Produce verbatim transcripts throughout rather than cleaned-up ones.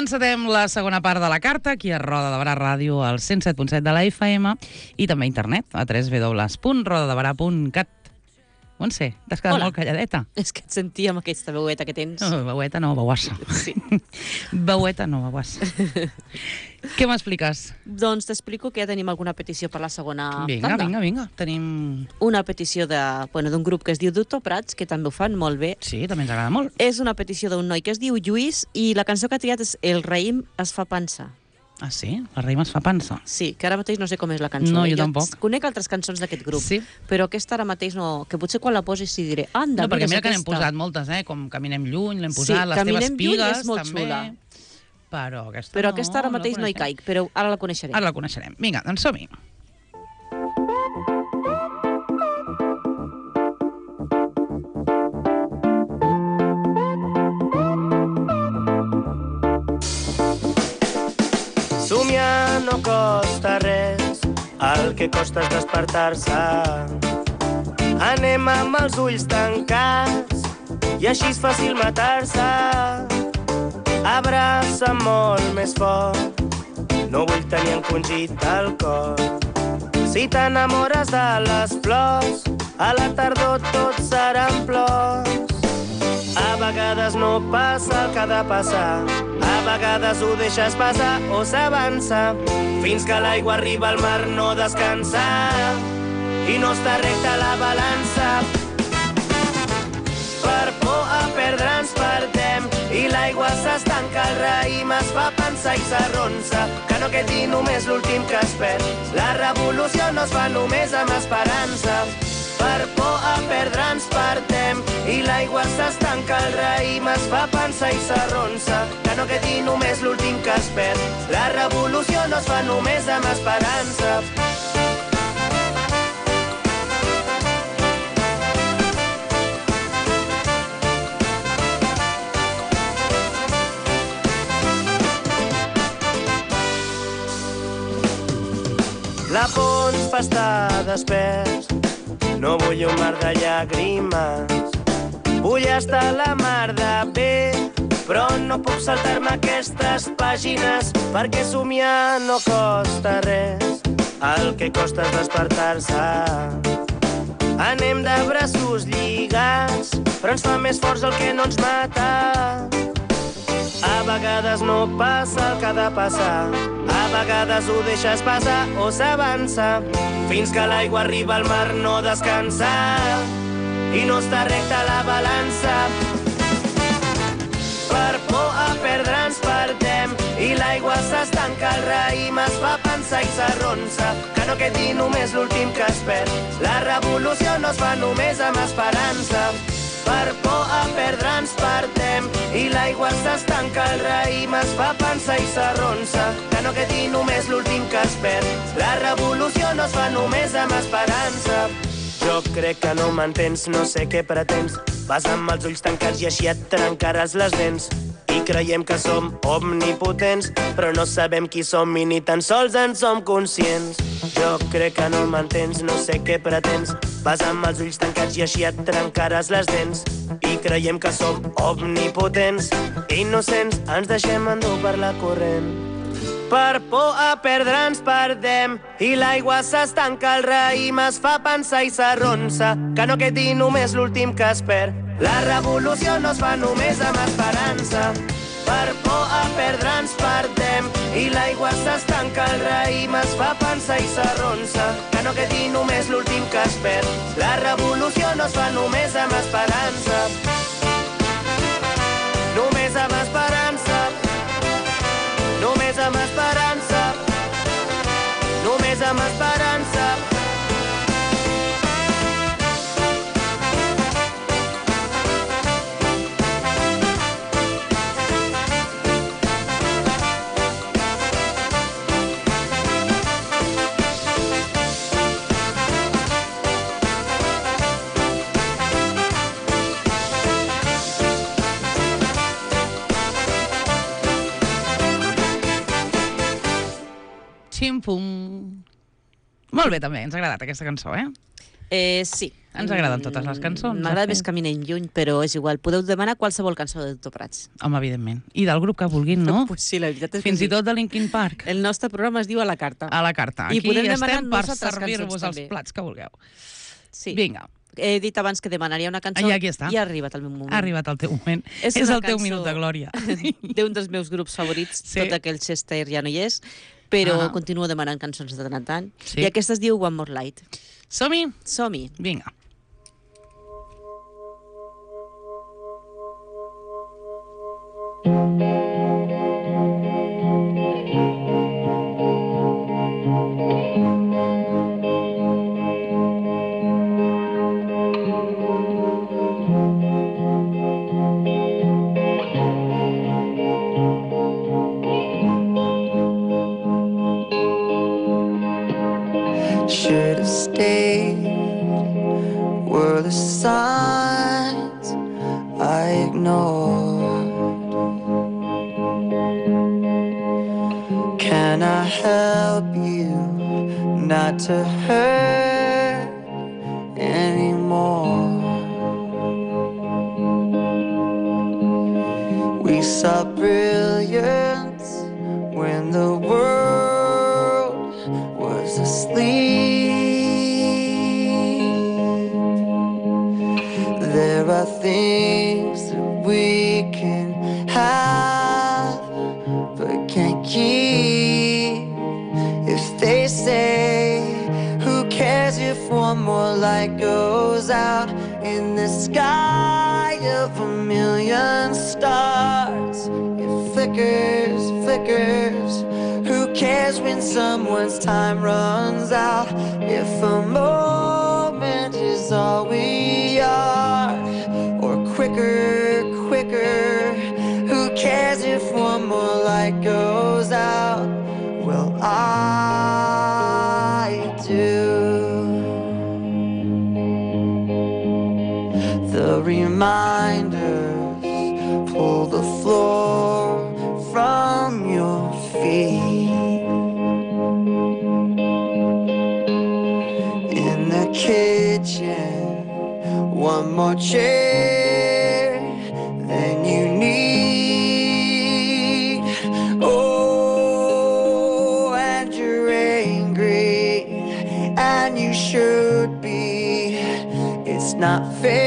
encetem la segona part de la carta, aquí a Roda de Barà Ràdio, al cent set punt set de la F M, i també a internet, a w w w punt roda de barà punt cat. Montse, t'has quedat Hola. molt calladeta. És que et sentia amb aquesta veueta que tens. No, veueta no, veuassa. Sí. Veueta no, veuassa. Què m'expliques? Doncs t'explico que ja tenim alguna petició per la segona Vinga, tanda. vinga, vinga. Tenim... Una petició de, bueno, d'un grup que es diu Doctor Prats, que també ho fan molt bé. Sí, també ens agrada molt. És una petició d'un noi que es diu Lluís i la cançó que ha triat és El raïm es fa pensar. Ah, sí? La raïm es fa pensar. Sí, que ara mateix no sé com és la cançó. No, eh? jo tampoc. Conec altres cançons d'aquest grup, Sí. però aquesta ara mateix no... Que potser quan la posis sí diré, anda, No, perquè mira és que n'hem aquesta. posat moltes, eh? Com Caminem lluny, l'hem Sí, posat, les Caminem teves lluny pigues, és molt també. xula. Però aquesta Però no, aquesta ara mateix no, hi coneixem. caic, però ara la coneixeré. Ara la coneixerem. Vinga, doncs som-hi. Somiar no costa res, el que costa és despertar-se. Anem amb els ulls tancats i així és fàcil matar-se. Abraça molt més fort, no vull tenir encongit el cor. Si t'enamores de les flors, a la tardor tot seran plors. A vegades no passa el que ha de passar, a vegades ho deixes passar o s'avança, fins que l'aigua arriba al mar no descansa i no està recta la balança. Per por a perdre ens perdem i l'aigua s'estanca, el raïm es fa pensar i s'arronsa, que no quedi només l'últim que es perd. La revolució no es fa només amb esperança. Per por a perdre ens perdem i l'aigua s'estanca, el raïm es fa pensar i s'arronsa, que no quedi només l'últim que es perd. La revolució no es fa només amb esperança. La por ens fa estar desperts, no vull un mar de llàgrimes. Vull estar a la mar de bé, però no puc saltar-me aquestes pàgines, perquè somiar no costa res, el que costa és despertar-se. Anem de braços lligats, però ens fa més forts el que no ens mata. A vegades no passa el que ha de passar, a vegades ho deixes passar o s'avança, fins que l'aigua arriba al mar no descansa i no està recta la balança. Per por a perdre ens perdem i l'aigua s'estanca, el raïm es fa pensar i s'arronsa, que no quedi només l'últim que es perd. La revolució no es fa només amb esperança. Per por a perdre ens perdem i l'aigua s'estanca, el raïm es fa pensar i s'arronsa, que no quedi només l'últim que es perd. La revolució no es fa només amb esperança. Jo crec que no m'entens, no sé què pretens. Vas amb els ulls tancats i així et trencaràs les dents. I creiem que som omnipotents, però no sabem qui som i ni tan sols en som conscients. Jo crec que no m'entens, no sé què pretens. Vas amb els ulls tancats i així et trencaràs les dents. I creiem que som omnipotents, innocents, ens deixem endur per la corrent. Per por a perdre ens perdem i l'aigua s'estanca, el raïm es fa pensar i s'arronsa, que no quedi només l'últim que es perd. La revolució no es fa només amb esperança. Per por a perdre ens perdem i l'aigua s'estanca, el raïm es fa pensar i s'arronsa, que no quedi només l'últim que es perd. La revolució no es fa només amb esperança. Només amb esperança. Només amb esperança. Només amb esperança. Xim-pum. Molt bé, també, ens ha agradat aquesta cançó, eh? Eh, sí. Ens agraden totes les cançons. M'agrada de més fet. Caminem lluny, però és igual. Podeu demanar qualsevol cançó de Doctor Prats. Home, evidentment. I del grup que vulguin, no? Pues sí, la veritat és que Fins sí. i tot de Linkin Park. El nostre programa es diu A la carta. A la carta. I Aquí podem demanar estem per nosaltres servir-vos cançons, els també. plats que vulgueu. Sí. Vinga. He dit abans que demanaria una cançó I aquí està. i ha arribat el meu moment. Ha arribat el teu moment. És, És una el teu cançó minut de glòria. d'un dels meus grups favorits, Sí. tot aquell Chester ja no hi és, però Ah. continuo demanant cançons de tant en tant. Sí. I aquesta es diu One More Light. Som-hi? Som-hi. Vinga. Should have stayed. Were the signs I ignored? Can I help you not to hurt anymore? We saw brilliance when the world was asleep. There are things that we can have but can't keep. If they say, who cares if one more light goes out in the sky of a million stars? It flickers, flickers. Who cares when someone's time runs out? If a moment is all we are, or quicker, quicker. Who cares if one more light goes out? Well, I do. The reminders pull the floor from your feet. In the kitchen, one more chair than you need. Oh, and you're angry, and you should be. It's not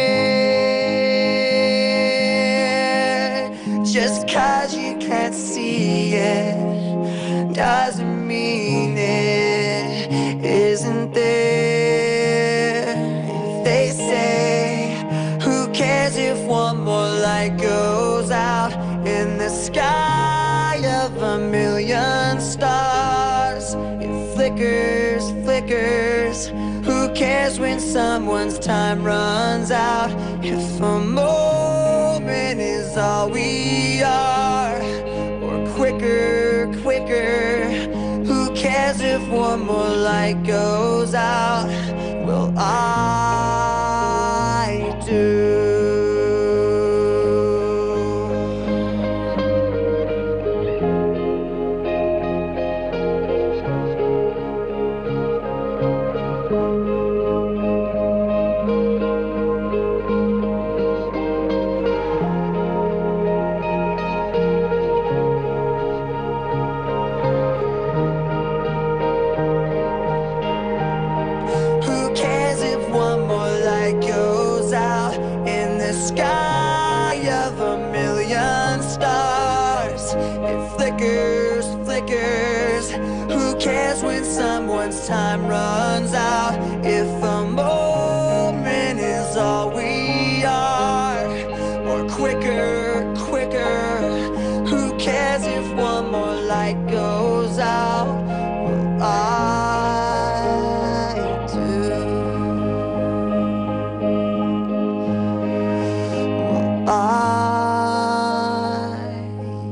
fair. Just 'cause you can't see it doesn't mean it isn't there. If they say, who cares if one more light goes out in the sky of a million stars? It flickers, flickers. Who cares when someone's time runs out? If a moment is all we are, or quicker, quicker. Who cares if one more light goes out? Well, I do. Who cares if one more light goes out in the sky of a million stars? It flickers, flickers. Who cares when someone's time runs out? If a moment is all we are, or quicker, quicker. Who cares if one more light goes out? Well, I do. Well, I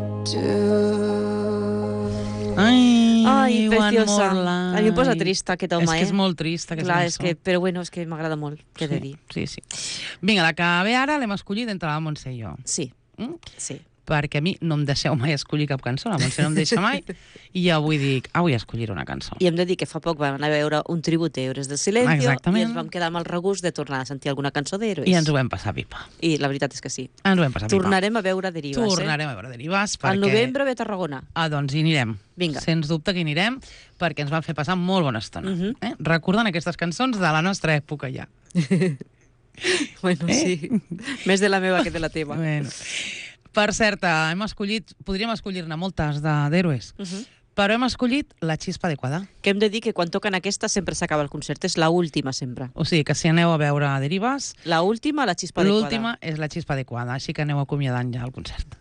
do. Ai, Ai, One preciosa. More A mi em posa trista aquest home, És que és eh? molt trista, aquesta Clar, cançó. és que, però bueno, és que m'agrada molt, què he de dir. Sí, sí. Vinga, la que ve ara l'hem escollit entre la Montse i jo. Sí, Mm? sí. perquè a mi no em deixeu mai escollir cap cançó, la Montse no em deixa mai, i avui dic, avui escolliré una cançó. I hem de dir que fa poc vam anar a veure un tribut d'Héroes del Silencio Exactament. i ens vam quedar amb el regust de tornar a sentir alguna cançó d'Héroes. I ens ho vam passar pipa. I la veritat és que sí. Ens ho vam passar pipa. Tornarem a veure Derives, Tornarem eh? a veure Derives, perquè... Al novembre ve a Tarragona. Ah, doncs hi anirem. Vinga. Sens dubte que hi anirem, perquè ens van fer passar molt bona estona. Mhm. eh? Recordant aquestes cançons de la nostra època ja. Bueno, sí. Més de la meva que de la teva. Bueno. Per cert, hem escollit, podríem escollir-ne moltes de- d'Héroes, Uh -huh. però hem escollit La Xispa Adequada. Que hem de dir que quan toquen aquesta sempre s'acaba el concert. És la última sempre. O sigui que si aneu a veure Derives, La última, la xispa adequada. l'última és La Xispa Adequada, així que aneu acomiadant ja el concert.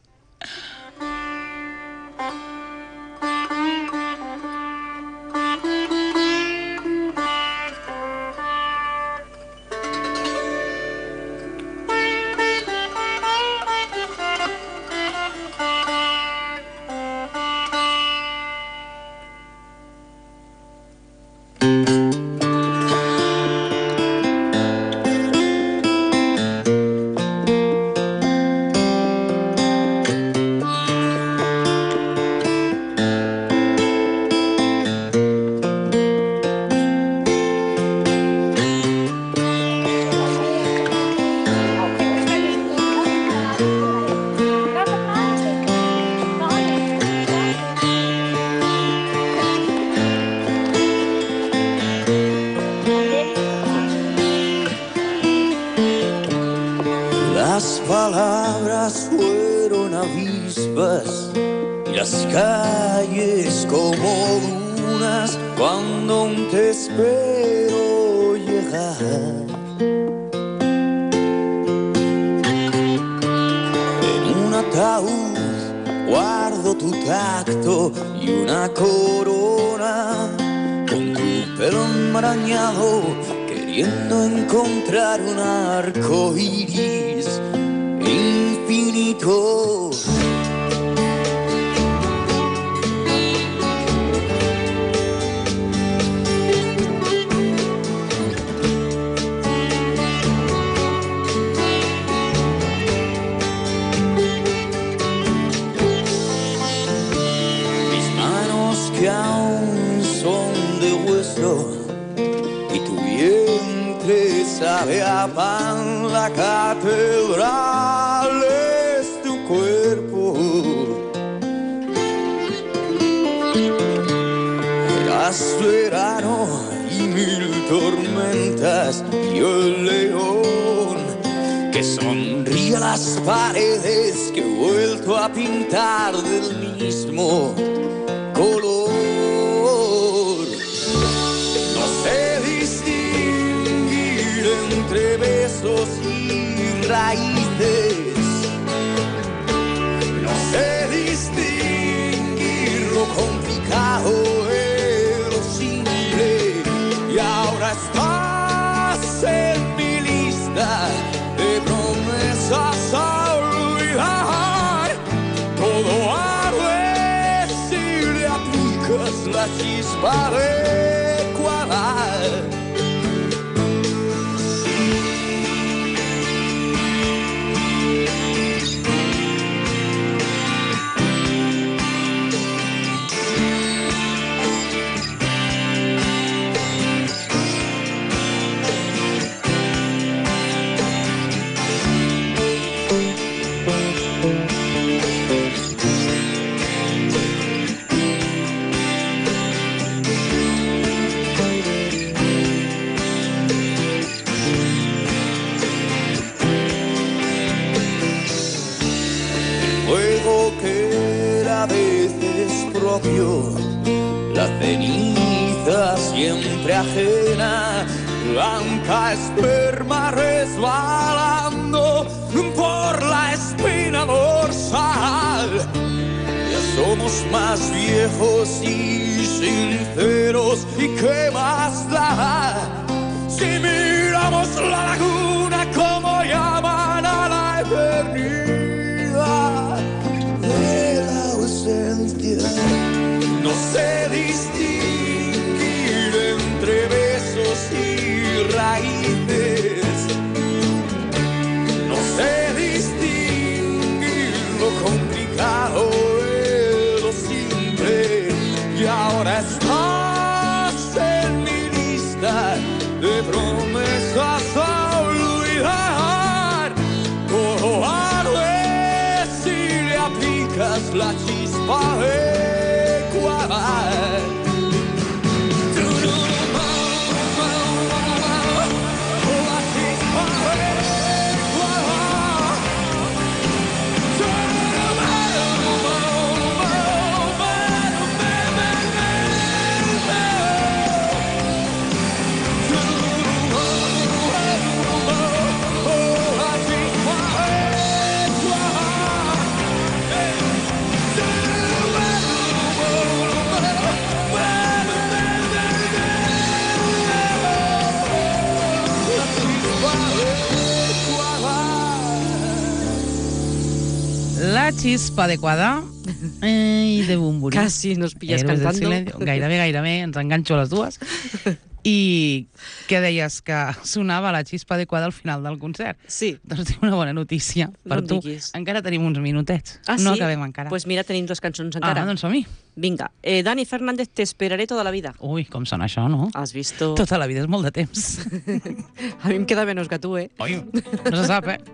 Las palabras fueron avispas y las calles como dunas cuando aún te espero llegar. En un ataúd guardo tu tacto y una corona con tu pelo enmarañado, queriendo encontrar un arco iris infinito. Mis manos que aún son de hueso y tu vientre sabe a pan, la catedral es tu cuerpo. Eras verano y mil tormentas, y el león que sonríe a las paredes que he vuelto a pintar del mismo color. No sé distinguir entre besos y raíces, no sé distinguir lo complicado de lo simple, y ahora estás en mi lista de promesas a olvidar. Todo arde si le aplicas la chispa adecuada. Fuego que era a veces propio, la ceniza siempre ajena, blanca esperma resbalando por la espina dorsal. Ya somos más viejos y sinceros, ¿y qué más da? Si miramos la laguna como llaman a la eternidad de la ausencia. No sé distinguir entre besos y raíces, no sé distinguir lo complicado estás en mi lista de promesas a olvidar. Todo arde si le aplicas la chispa ecuador. La chispa adequada i de Bumburi. Casi nos pilles Héroes del cantando. silencio. Gairebé, gairebé, ens enganxo a les dues. I què deies? Que sonava la xispa adequada al final del concert. Sí. Doncs tinc una bona notícia per No em tu. diguis. Encara tenim uns minutets. Ah, no sí? acabem encara. Pues mira, tenim dues cançons encara. Ah, doncs som-hi. Vinga, eh, Dani Fernández, Te esperaré toda la vida. Ui, com sona això, no? Has visto? Tota la vida és molt de temps. A mi em queda menos que a tu, eh? Oi, no se sap, eh?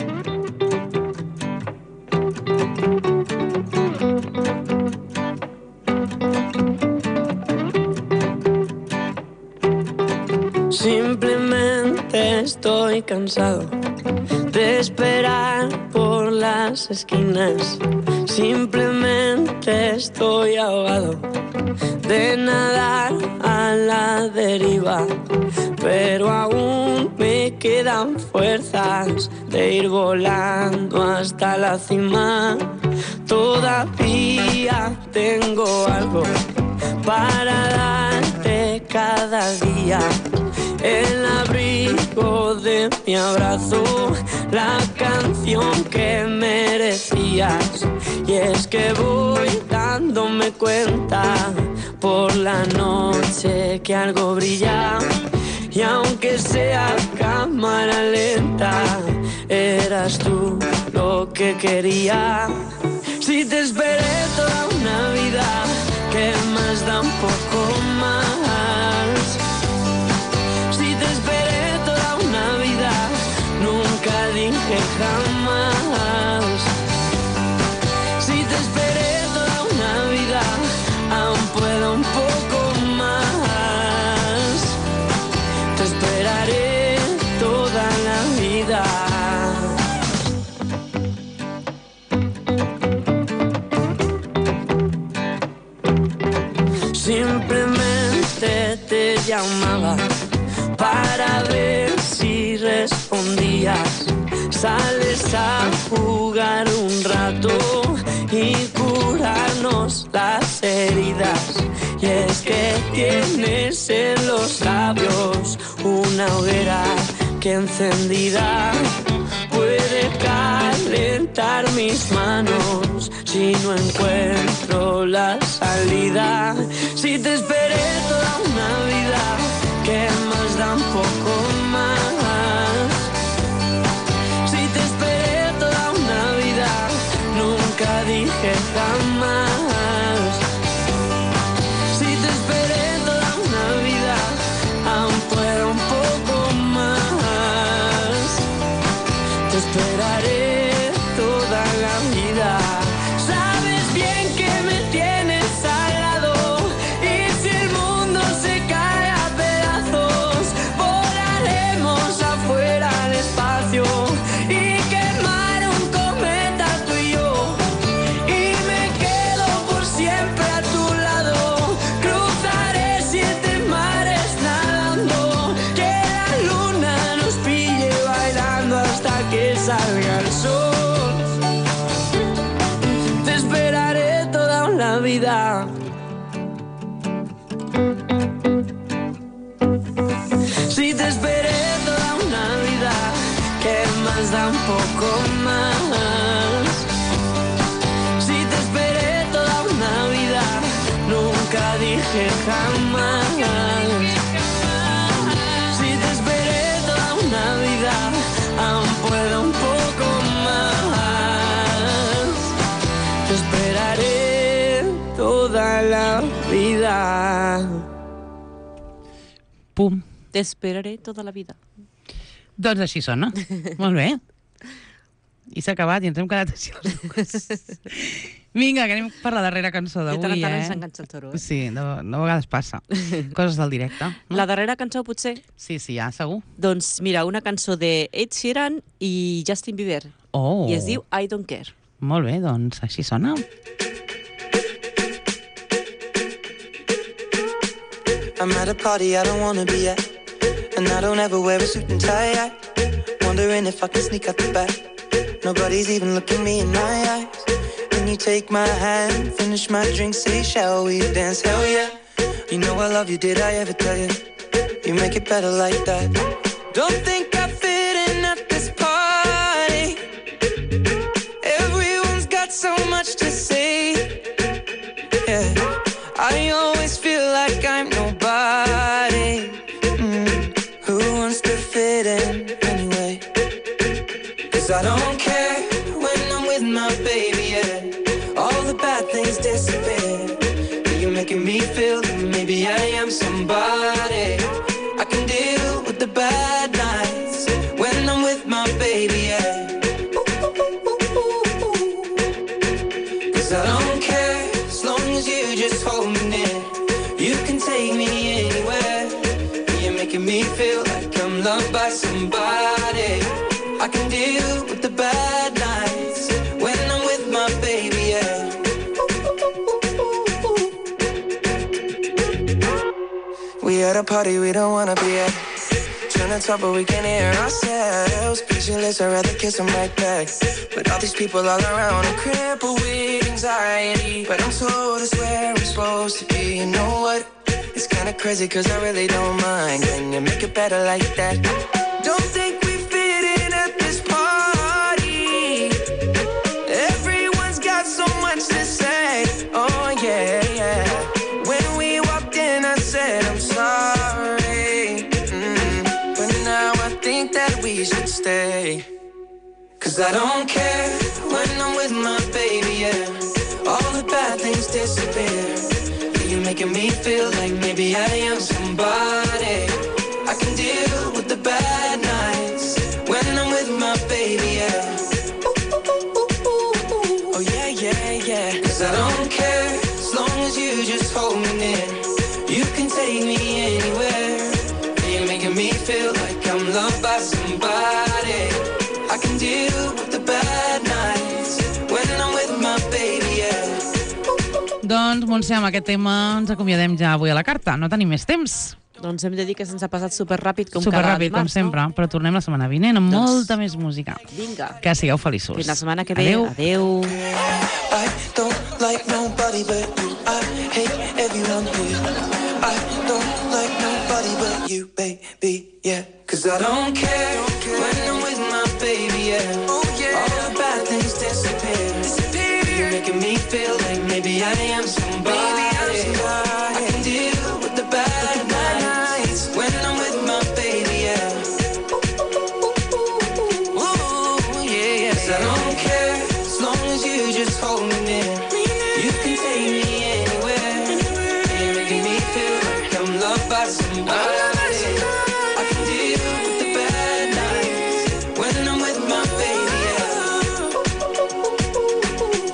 Simplemente estoy cansado de esperar por las esquinas. Simplemente estoy ahogado de nadar a la deriva. Pero aún me quedan fuerzas de ir volando hasta la cima. Todavía tengo algo para darte cada día. El abrigo de mi abrazo, la canción que merecías. Y es que voy dándome cuenta por la noche que algo brilla. Y aunque sea cámara lenta, eras tú lo que quería. Si te esperé toda una vida, ¿qué más da un poco más? Si te esperé toda una vida, nunca dije jamás. Si te esperé toda una vida, aún puedo un poco más. Te esperaré toda la vida. Simplemente te llamaba para ver si respondías. Sales a jugar un rato y curarnos las heridas. Y es que tienes en los labios una hoguera que encendida puede calentar mis manos si no encuentro la salida. Si te esperé toda una vida, ¿qué más da un poco más? Si te esperé toda una vida, nunca dije jamás. Si te esperé toda una vida, aún puedo un poco más. Te esperaré toda la vida. Sabes bien que me tienes al lado, y si el mundo se cae a pedazos, volaremos afuera al espacio y quemar un cometa tú y yo. Y me quedo por siempre a tu lado, cruzaré siete mares nadando, que la luna nos pille bailando hasta que salga el sol. Te esperaré toda una vida. Si te esperé toda una vida, ¿qué más da un poco más? Si te esperé toda una vida, nunca dije jamás. Si te esperé toda una vida, aún puedo un poco más. Te esperaré toda la vida. Pum. Te esperaré toda la vida. Doncs així sona. Molt bé. I s'ha acabat i ens hem quedat així els dos. Vinga, que anem per la darrera cançó De tant en d'avui, tant eh? ens enganxa el toro. Eh? Sí, de, de vegades passa. Coses del directe. No? La darrera cançó, potser? Sí, sí, ja, segur. Doncs mira, una cançó de Ed Sheeran i Justin Bieber. Oh. I es diu I Don't Care. Molt bé, doncs així sona. I'm at a party I don't wanna be at, and I don't ever wear a suit and tie. I wondering if I can sneak out the back. Nobody's even looking me in my eyes. Can you take my hand, finish my drink, say shall we dance? Hell yeah. You know I love you, did I ever tell you? You make it better like that. Don't think I fit in at this party. Everyone's got so much to say. Yeah, I always feel like I'm nobody. Mm. Who wants to fit in anyway? Cause I don't care when I'm with my baby, yeah. All the bad things disappear. You're making me feel that maybe I am somebody. I can deal with the bad nights when I'm with my baby, yeah. Cause I don't care as long as you just hold me near. You can take me anywhere. You're making me feel like I'm loved by somebody. I can deal with the bad nights when I'm with my baby, yeah. We at a party we don't wanna be at. Trying to talk but we can't hear ourselves. Pictureless, I'd rather kiss them right back. But all these people all around, I'm crippled with anxiety. But I'm told it's where I'm supposed to be. You know what? It's kinda crazy cause I really don't mind. Can you make it better like that? Don't think we fit in at this party. Everyone's got so much to say. Oh yeah, yeah. When we walked in I said I'm sorry. Mm. But now I think that we should stay. Cause I don't care when I'm with my baby, yeah. All the bad things disappear. You're making me feel like maybe I am somebody. I can deal with the bad nights when I'm with my baby, yeah. Oh yeah, yeah, yeah. Cause I don't care as long as you just hold me near. You can take me anywhere. You're making me feel like I'm loved by somebody. I can deal with the bad nights when I'm with my baby, yeah. Doncs, Montse, amb aquest tema ens acomiadem ja avui a la carta. No tenim més temps. Doncs hem de dir que se'ns ha passat superràpid com Superràpid, cada com dimarts, sempre. no? Però tornem la setmana vinent amb Doncs- molta més música. Vinga. Que sigueu feliços. Fins la setmana que ve. Adéu. Adéu. I don't like nobody but you. I hate everyone here. I don't like nobody but you, baby, yeah. Cause I don't care when I'm with my baby, yeah. Oh yeah. All the bad things disappear. Disappear. You're making me feel like maybe I am somebody. Maybe I'm somebody. I can deal with the bad nights when I'm with my baby, yeah. Ooh, yeah, yeah. Cause I don't care as long as you just hold me near. You can take me anywhere. You're making me feel like I'm loved by somebody.